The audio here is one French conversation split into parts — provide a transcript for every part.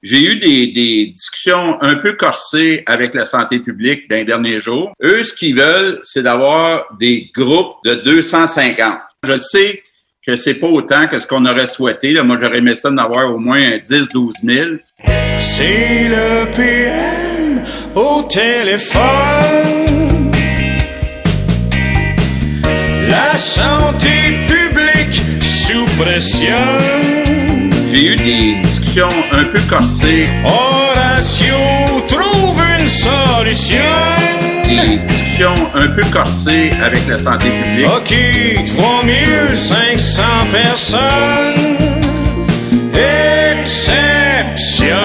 J'ai eu des discussions un peu corsées avec la santé publique dans les derniers jours. Eux, ce qu'ils veulent, c'est d'avoir des groupes de 250. Je sais que c'est pas autant que ce qu'on aurait souhaité. Là, moi, j'aurais aimé ça d'en avoir au moins 10-12 000. C'est le PM au téléphone. La santé publique sous pression. J'ai eu des discussions un peu corsées. Horatio trouve une solution. Des discussions un peu corsées avec la santé publique. OK, 3500 personnes. Exception.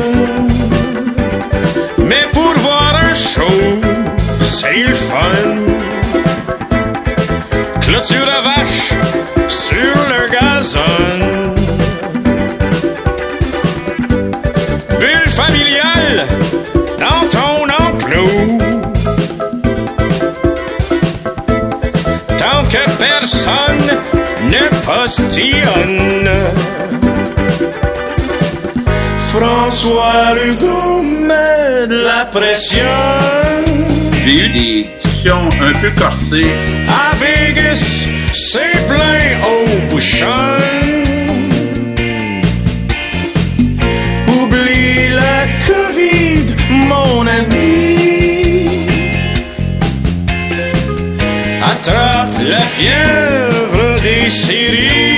Mais pour voir un show, c'est le fun. Clôture à vache sur le gazon. Bulle familiale dans ton enclos. Tant que personne ne postillonne. François Legault met de la pression. J'ai eu des discussions un peu corsées. À Vegas, c'est plein au bouchon. Oublie la COVID, mon ami. Attrape la fièvre des séries.